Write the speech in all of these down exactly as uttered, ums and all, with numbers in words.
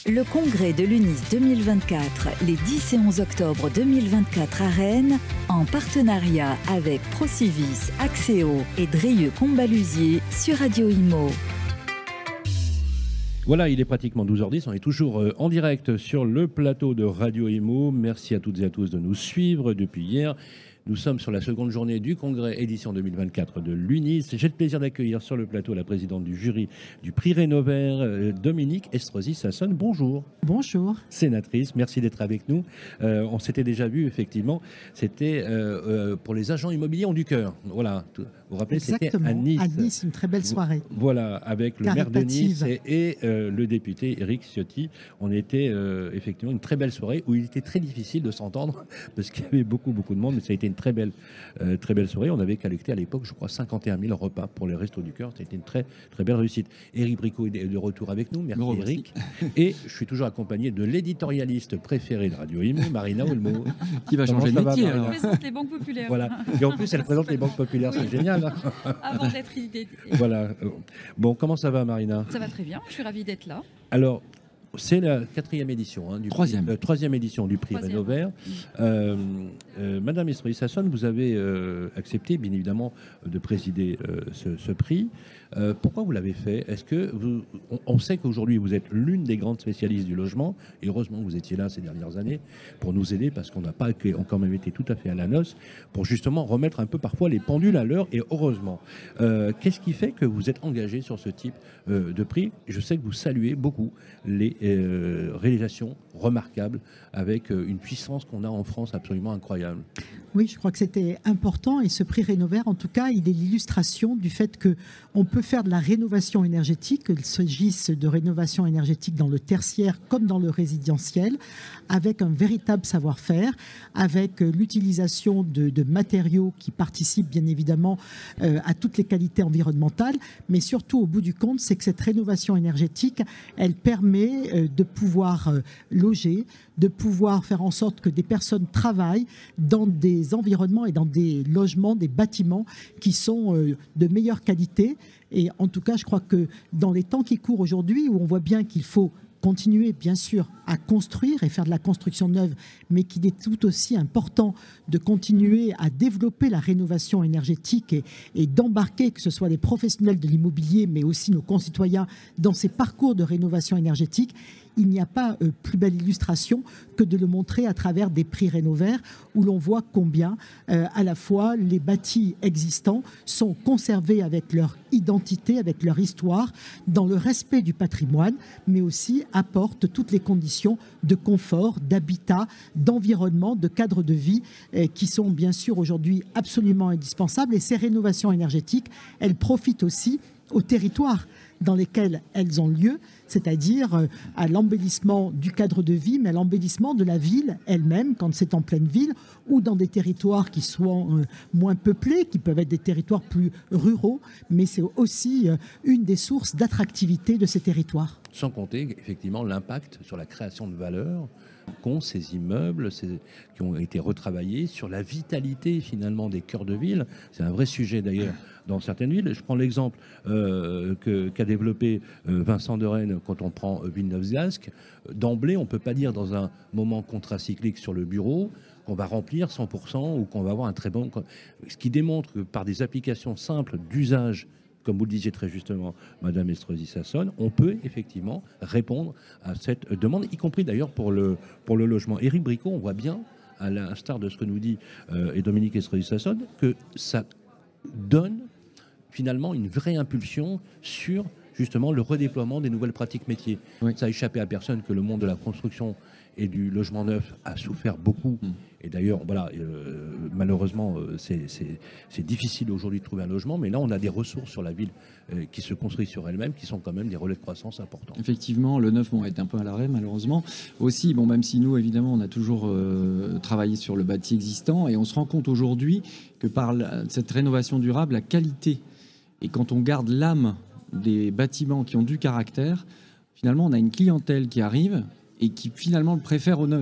Le congrès de l'U N I S deux mille vingt-quatre, les dix et onze octobre deux mille vingt-quatre à Rennes, en partenariat avec Procivis, Axéo et Dreyeux-Combalusier sur Radio Imo. Voilà, il est pratiquement douze heures dix, on est toujours en direct sur le plateau de Radio Imo. Merci à toutes et à tous de nous suivre depuis hier. Nous sommes sur la seconde journée du congrès édition deux mille vingt-quatre de l'U N I S. J'ai le plaisir d'accueillir sur le plateau la présidente du jury du prix Rénovert, Dominique Estrosi-Sassone. Bonjour. Bonjour. Sénatrice, merci d'être avec nous. Euh, on s'était déjà vu, effectivement. C'était euh, euh, pour les agents immobiliers ont du cœur. Voilà. Vous vous rappelez, c'était à Nice. À Nice, une très belle soirée. Voilà, avec le maire de Nice et, et euh, le député Éric Ciotti. On était euh, effectivement une très belle soirée où il était très difficile de s'entendre parce qu'il y avait beaucoup, beaucoup de monde, mais ça a été une très belle, euh, très belle soirée. On avait collecté à l'époque, je crois, cinquante et un mille repas pour les Restos du Cœur. C'était une très, très belle réussite. Éric Bricot est de retour avec nous. Merci bon, Éric. Et je suis toujours accompagné de l'éditorialiste préféré de Radio Imo, Marina Olmo. Qui va changer de métier. Elle présente les banques populaires. Voilà. Et en plus, elle présente les banques populaires. Oui. C'est génial. Hein. Avant d'être idée. Voilà. Bon, comment ça va, Marina? Ça va très bien. Je suis ravie d'être là. Alors, c'est la quatrième édition, hein, du troisième. Prix, euh, troisième édition du prix Rénovert. Euh, euh, Madame Estrosi-Sassone, vous avez euh, accepté, bien évidemment, de présider euh, ce, ce prix. Euh, pourquoi vous l'avez fait? Est-ce que vous, on, on sait qu'aujourd'hui vous êtes l'une des grandes spécialistes du logement, et heureusement que vous étiez là ces dernières années pour nous aider, parce qu'on n'a pas on quand même été tout à fait à la noce pour justement remettre un peu parfois les pendules à l'heure, et heureusement. Euh, qu'est-ce qui fait que vous êtes engagé sur ce type euh, de prix? Je sais que vous saluez beaucoup les euh, réalisations remarquables avec euh, une puissance qu'on a en France absolument incroyable. Oui, je crois que c'était important, et ce prix Rénovert, en tout cas, il est l'illustration du fait qu'on peut faire de la rénovation énergétique, qu'il s'agisse de rénovation énergétique dans le tertiaire comme dans le résidentiel, avec un véritable savoir-faire, avec l'utilisation de, de matériaux qui participent bien évidemment euh, à toutes les qualités environnementales, mais surtout au bout du compte, c'est que cette rénovation énergétique, elle permet euh, de pouvoir euh, loger, de pouvoir faire en sorte que des personnes travaillent dans des environnements et dans des logements, des bâtiments qui sont euh, de meilleure qualité. Et en tout cas, je crois que dans les temps qui courent aujourd'hui, où on voit bien qu'il faut continuer, bien sûr, à construire et faire de la construction neuve, mais qu'il est tout aussi important de continuer à développer la rénovation énergétique et, et d'embarquer, que ce soit les professionnels de l'immobilier, mais aussi nos concitoyens, dans ces parcours de rénovation énergétique. Il n'y a pas euh, plus belle illustration que de le montrer à travers des prix Rénovert, où l'on voit combien, euh, à la fois, les bâtis existants sont conservés avec leur identité, avec leur histoire, dans le respect du patrimoine, mais aussi apportent toutes les conditions de confort, d'habitat, d'environnement, de cadre de vie, euh, qui sont bien sûr aujourd'hui absolument indispensables. Et ces rénovations énergétiques, elles profitent aussi aux territoires dans lesquels elles ont lieu, c'est-à-dire à l'embellissement du cadre de vie, mais à l'embellissement de la ville elle-même, quand c'est en pleine ville, ou dans des territoires qui sont moins peuplés, qui peuvent être des territoires plus ruraux, mais c'est aussi une des sources d'attractivité de ces territoires. Sans compter, effectivement, l'impact sur la création de valeur qu'ont ces immeubles ces, qui ont été retravaillés, sur la vitalité, finalement, des cœurs de ville. C'est un vrai sujet, d'ailleurs, dans certaines villes. Je prends l'exemple euh, que, qu'a développé euh, Vincent de Rennes quand on prend euh, Villeneuve-Zasques. D'emblée, on ne peut pas dire, dans un moment contracyclique sur le bureau, qu'on va remplir cent pour cent ou qu'on va avoir un très bon... Ce qui démontre que par des applications simples d'usage, comme vous le disiez très justement, Madame Estrosi-Sassone, on peut effectivement répondre à cette demande, y compris d'ailleurs pour le, pour le logement. Éric Bricot, on voit bien, à l'instar de ce que nous dit euh, et Dominique Estrosi-Sassone, que ça donne finalement une vraie impulsion sur justement le redéploiement des nouvelles pratiques métiers. Oui. Ça a échappé à personne que le monde de la construction et du logement neuf a souffert beaucoup. Mmh. Et d'ailleurs, voilà, euh, malheureusement, euh, c'est, c'est, c'est difficile aujourd'hui de trouver un logement, mais là, on a des ressources sur la ville euh, qui se construisent sur elles-mêmes, qui sont quand même des relais de croissance importants. Effectivement, le neuf bon, est un peu à l'arrêt, malheureusement. Aussi, bon, même si nous, évidemment, on a toujours euh, travaillé sur le bâti existant, et on se rend compte aujourd'hui que par la, cette rénovation durable, la qualité, et quand on garde l'âme des bâtiments qui ont du caractère, finalement, on a une clientèle qui arrive et qui, finalement, le préfère au neuf.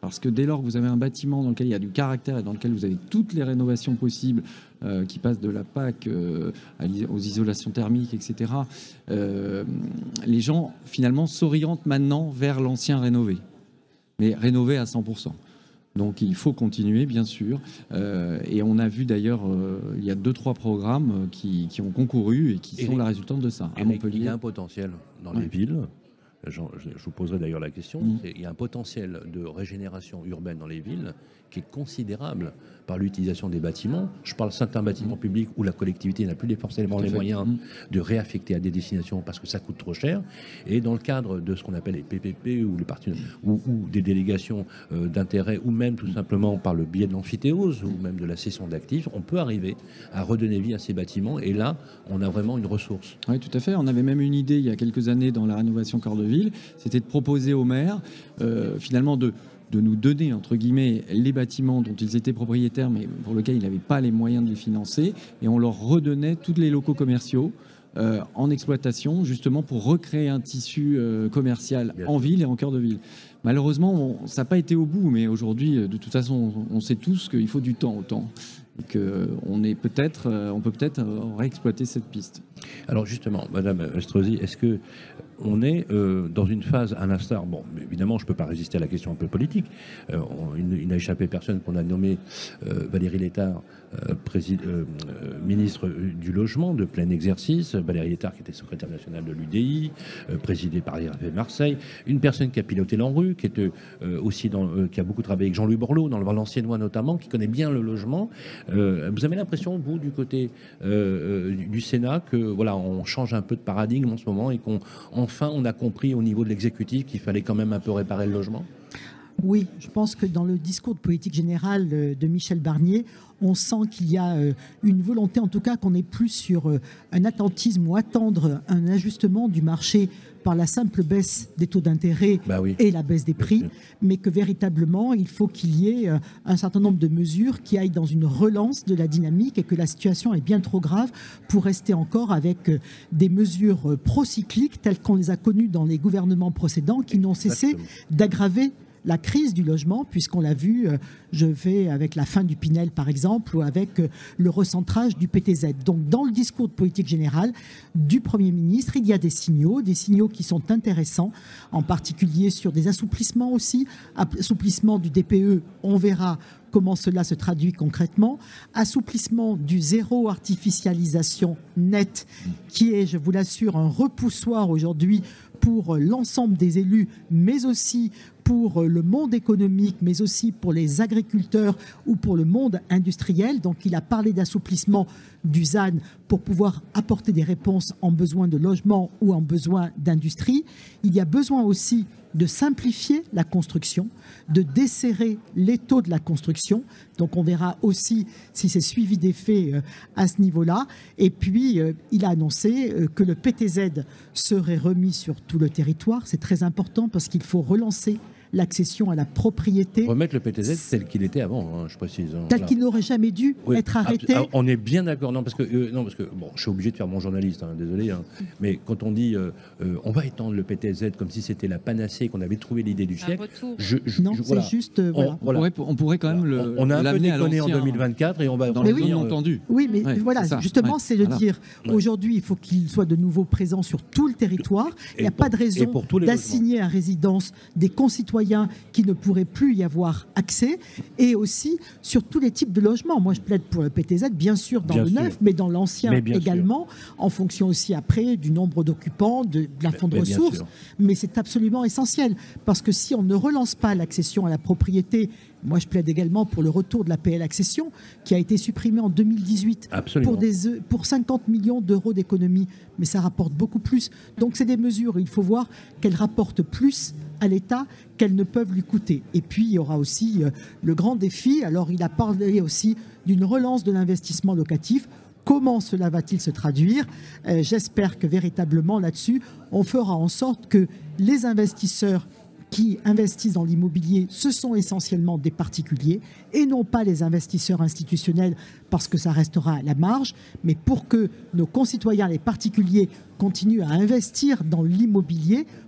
parce que dès lors que vous avez un bâtiment dans lequel il y a du caractère et dans lequel vous avez toutes les rénovations possibles, euh, qui passent de la P A C euh, aux isolations thermiques, et cetera, euh, les gens finalement s'orientent maintenant vers l'ancien rénové, mais rénové à cent pour cent. Donc il faut continuer, bien sûr. Euh, et on a vu d'ailleurs, euh, il y a deux, trois programmes qui, qui ont concouru et qui Et sont les, la résultante de ça. À Il Montpellier. y a un potentiel dans Ouais. les villes. Je, je vous poserai d'ailleurs la question. Mmh. Il y a un potentiel de régénération urbaine dans les villes qui est considérable par l'utilisation des bâtiments. Je parle de certains bâtiments mmh. publics où la collectivité n'a plus forcément les moyens mmh. de réaffecter à des destinations parce que ça coûte trop cher. Et dans le cadre de ce qu'on appelle les P P P ou, les parties, ou, ou des délégations euh, d'intérêt, ou même tout simplement par le biais de l'amphithéose ou même de la cession d'actifs, on peut arriver à redonner vie à ces bâtiments. Et là, on a vraiment une ressource. Oui, tout à fait. On avait même une idée il y a quelques années dans la rénovation Cœur de Ville, c'était de proposer aux maires euh, finalement de de nous donner, entre guillemets, les bâtiments dont ils étaient propriétaires, mais pour lesquels ils n'avaient pas les moyens de les financer, et on leur redonnait tous les locaux commerciaux euh, en exploitation, justement pour recréer un tissu euh, commercial Bien en sûr. ville et en cœur de ville. Malheureusement, on, ça n'a pas été au bout, mais aujourd'hui, de toute façon, on sait tous qu'il faut du temps au temps. Et qu'on est peut-être, on peut peut-être réexploiter cette piste. Alors justement, Madame Estrosi, est-ce que on est euh, dans une phase, à l'instar, bon, évidemment, je ne peux pas résister à la question un peu politique. Euh, on, il, il n'a échappé personne qu'on a nommé euh, Valérie Létard, euh, présid, euh, euh, ministre du Logement de plein exercice. Valérie Létard, qui était secrétaire nationale de l'U D I, euh, présidée par l'I R P Marseille. Une personne qui a piloté l'ANRU, qui était euh, aussi dans, euh, qui a beaucoup travaillé avec Jean-Louis Borloo, dans le Valenciennois notamment, qui connaît bien le logement. Euh, vous avez l'impression, vous, du côté euh, du, du Sénat, que voilà, on change un peu de paradigme en ce moment et qu'on enfin on a compris au niveau de l'exécutif qu'il fallait quand même un peu réparer le logement? Oui, je pense que dans le discours de politique générale de Michel Barnier, on sent qu'il y a une volonté, en tout cas, qu'on n'est plus sur un attentisme ou attendre un ajustement du marché par la simple baisse des taux d'intérêt bah oui. et la baisse des prix, mais que véritablement, il faut qu'il y ait un certain nombre de mesures qui aillent dans une relance de la dynamique et que la situation est bien trop grave pour rester encore avec des mesures procycliques telles qu'on les a connues dans les gouvernements précédents qui n'ont cessé d'aggraver la crise du logement, puisqu'on l'a vu, je vais avec la fin du Pinel par exemple, ou avec le recentrage du P T Z. Donc dans le discours de politique générale du Premier ministre, il y a des signaux, des signaux qui sont intéressants, en particulier sur des assouplissements aussi, assouplissement du D P E, on verra comment cela se traduit concrètement, assouplissement du zéro artificialisation net, qui est, je vous l'assure, un repoussoir aujourd'hui pour l'ensemble des élus, mais aussi pour le monde économique, mais aussi pour les agriculteurs ou pour le monde industriel. Donc il a parlé d'assouplissement du Z A N pour pouvoir apporter des réponses en besoin de logement ou en besoin d'industrie. Il y a besoin aussi de simplifier la construction, de desserrer les taux de la construction. Donc on verra aussi si c'est suivi d'effet euh, à ce niveau-là. Et puis, euh, il a annoncé euh, que le P T Z serait remis sur tout le territoire. C'est très important parce qu'il faut relancer l'accession à la propriété. Remettre le P T Z tel qu'il était avant, hein, je précise. Hein, tel voilà. qu'il n'aurait jamais dû oui, être arrêté. Ah, on est bien d'accord. Non, parce que, euh, non, parce que bon, je suis obligé de faire mon journaliste, hein, désolé. Hein, mais quand on dit euh, euh, on va étendre le P T Z comme si c'était la panacée, qu'on avait trouvé l'idée du siècle. Je, je, non, je, voilà. c'est juste. Euh, voilà. On, voilà. on, pourrait, on pourrait quand même le. On, on a un peu déconné en deux mille vingt-quatre et on va. Dans mais les oui, zones entendues. Oui, mais ouais, voilà, c'est justement, ouais. c'est de voilà. dire ouais. aujourd'hui, il faut qu'il soit de nouveau présent sur tout le territoire. Il n'y a pas de raison d'assigner à résidence des concitoyens qui ne pourrait plus y avoir accès, et aussi sur tous les types de logements. Moi, je plaide pour le P T Z, bien sûr, dans bien le sûr. neuf, mais dans l'ancien également, sûr. en fonction aussi après du nombre d'occupants, de, de la fonds de ressources. Mais c'est absolument essentiel, parce que si on ne relance pas l'accession à la propriété, moi, je plaide également pour le retour de la P L accession, qui a été supprimée en deux mille dix-huit pour, des, pour cinquante millions d'euros d'économie, mais ça rapporte beaucoup plus. Donc, c'est des mesures, il faut voir qu'elles rapportent plus à l'État qu'elles ne peuvent lui coûter. Et puis, il y aura aussi euh, le grand défi. Alors, il a parlé aussi d'une relance de l'investissement locatif. Comment cela va-t-il se traduire ? euh, J'espère que véritablement, là-dessus, on fera en sorte que les investisseurs qui investissent dans l'immobilier, ce sont essentiellement des particuliers et non pas les investisseurs institutionnels, parce que ça restera à la marge. Mais pour que nos concitoyens, les particuliers, continuent à investir dans l'immobilier,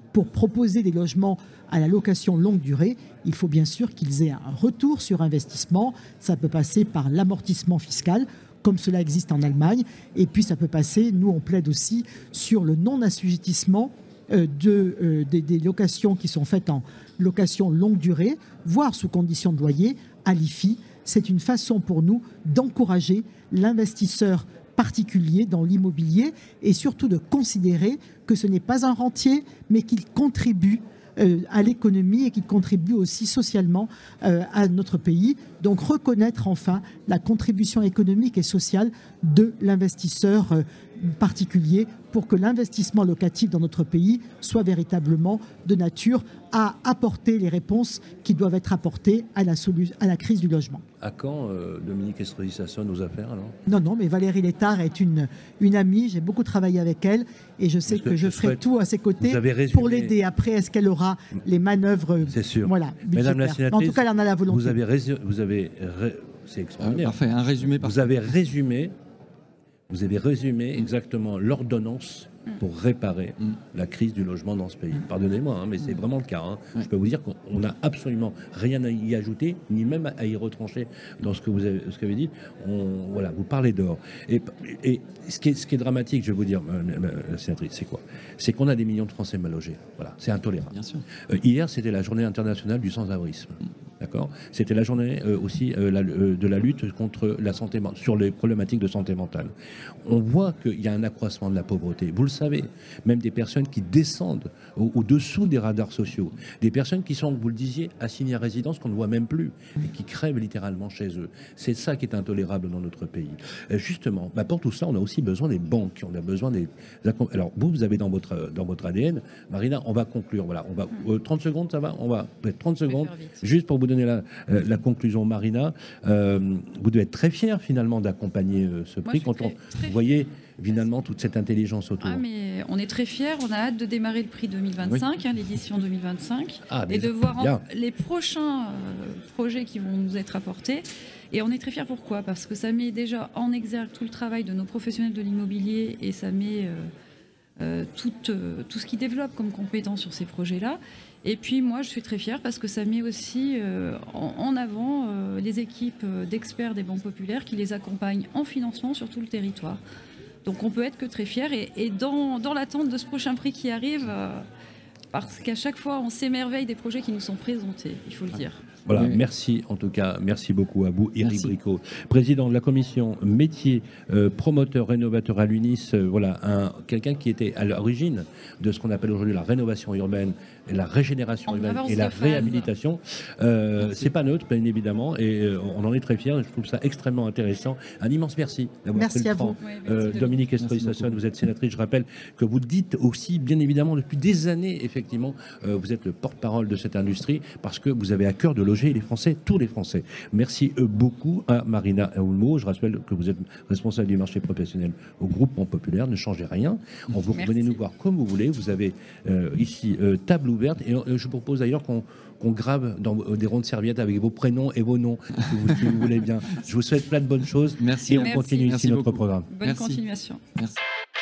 pour proposer des logements à la location longue durée, il faut bien sûr qu'ils aient un retour sur investissement. Ça peut passer par l'amortissement fiscal, comme cela existe en Allemagne. Et puis ça peut passer, nous on plaide aussi, sur le non-assujettissement euh, de, euh, des, des locations qui sont faites en location longue durée, voire sous condition de loyer, à l'I F I. C'est une façon pour nous d'encourager l'investisseur particulier dans l'immobilier et surtout de considérer que ce n'est pas un rentier, mais qu'il contribue euh, à l'économie et qu'il contribue aussi socialement euh, à notre pays. Donc reconnaître enfin la contribution économique et sociale de l'investisseur euh, particulier pour que l'investissement locatif dans notre pays soit véritablement de nature à apporter les réponses qui doivent être apportées à la, solu- à la crise du logement. À quand euh, Dominique Estrosi-Sassone aux affaires alors ? Non, non, mais Valérie Létard est une, une amie, j'ai beaucoup travaillé avec elle et je sais Parce que, que je je ferai souhaite- tout à ses côtés vous avez résumé- pour l'aider. Après, est-ce qu'elle aura les manœuvres C'est sûr. Voilà, Madame la budgétaires. Mais en tout cas, elle en a la volonté. Vous avez, résu- vous avez ré- c'est Euh, extraordinaire. parfait, un résumé par Vous avez résumé, vous avez résumé exactement l'ordonnance pour réparer Mm. la crise du logement dans ce pays. Pardonnez-moi, hein, mais c'est vraiment le cas. hein. Ouais. Je peux vous dire qu'on n'a absolument rien à y ajouter, ni même à y retrancher dans ce que vous avez, ce que vous avez dit. On, voilà, vous parlez d'or. Et, et ce, qui est, ce qui est dramatique, je vais vous dire, la sénatrice, c'est quoi ? C'est qu'on a des millions de Français mal logés. Voilà, c'est intolérable. Bien sûr. Euh, hier, c'était la journée internationale du sans-abrisme. D'accord ? C'était la journée euh, aussi euh, la- euh, de la lutte contre la santé men- sur les problématiques de santé mentale. On voit qu'il y a un accroissement de la pauvreté. Vous le savez, même des personnes qui descendent au- au-dessous des radars sociaux, des personnes qui sont, vous le disiez, assignées à résidence qu'on ne voit même plus et qui crèvent littéralement chez eux. C'est ça qui est intolérable dans notre pays. Euh, justement, bah, pour tout ça, on a aussi besoin des banques. On a besoin des. Alors vous, vous avez dans votre dans votre A D N, Marina, on va conclure. Voilà, on va euh, trente secondes, ça va. On va peut-être trente secondes, faire vite. juste pour vous donner la, euh, la conclusion, Marina. Euh, vous devez être très fière finalement d'accompagner euh, ce Moi, prix je suis quand très- on très vous voyez finalement toute cette intelligence autour. Ah, mais on est très fiers, on a hâte de démarrer le prix deux mille vingt-cinq, hein, l'édition deux mille vingt-cinq, Ah, et déjà, de voir en- bien. les prochains euh, projets qui vont nous être apportés. Et on est très fiers, pourquoi ? Parce que ça met déjà en exergue tout le travail de nos professionnels de l'immobilier et ça met euh, euh, tout, euh, tout ce qu'ils développent comme compétences sur ces projets-là. Et puis moi, je suis très fière parce que ça met aussi euh, en, en avant euh, les équipes euh, d'experts des banques populaires qui les accompagnent en financement sur tout le territoire. Donc on peut être que très fiers et, et dans, dans l'attente de ce prochain prix qui arrive, euh, parce qu'à chaque fois on s'émerveille des projets qui nous sont présentés, il faut le dire. Voilà, Oui. merci en tout cas, merci beaucoup à vous, Éric Merci. Bricot, président de la commission métier, euh, promoteur, rénovateur à l'UNIS, euh, voilà, un, quelqu'un qui était à l'origine de ce qu'on appelle aujourd'hui la rénovation urbaine, et la régénération En urbaine avance et la de phase. réhabilitation. Euh, Merci. c'est pas neutre, bien évidemment, et euh, on en est très fiers, je trouve ça extrêmement intéressant. Un immense merci d'avoir Merci pris le à vous. temps. Ouais, merci Euh, de- Dominique Merci Estrosi-Sassone, beaucoup. vous êtes sénatrice, je rappelle que vous dites aussi, bien évidemment, depuis des années, effectivement, euh, vous êtes le porte-parole de cette industrie, parce que vous avez à cœur de loger les Français, tous les Français. Merci euh, beaucoup à Marina Aoulmo. Je rappelle que vous êtes responsable du marché professionnel au Groupement Populaire. Ne changez rien. On vous Merci. venez nous voir comme vous voulez. Vous avez euh, ici euh, table ouverte. Et euh, je vous propose d'ailleurs qu'on qu'on grave dans euh, des rondes serviettes avec vos prénoms et vos noms, si vous, si vous voulez bien. Je vous souhaite plein de bonnes choses. Merci. Et on Merci. continue ici Merci notre beaucoup. programme. Bonne Merci. continuation. Merci.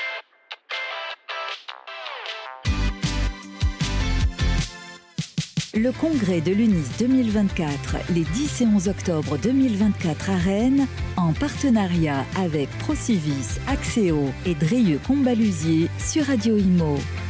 Le congrès de l'UNIS deux mille vingt-quatre, les dix et onze octobre deux mille vingt-quatre à Rennes, en partenariat avec Procivis, Axéo et Dreyeux Combalusier sur Radio Imo.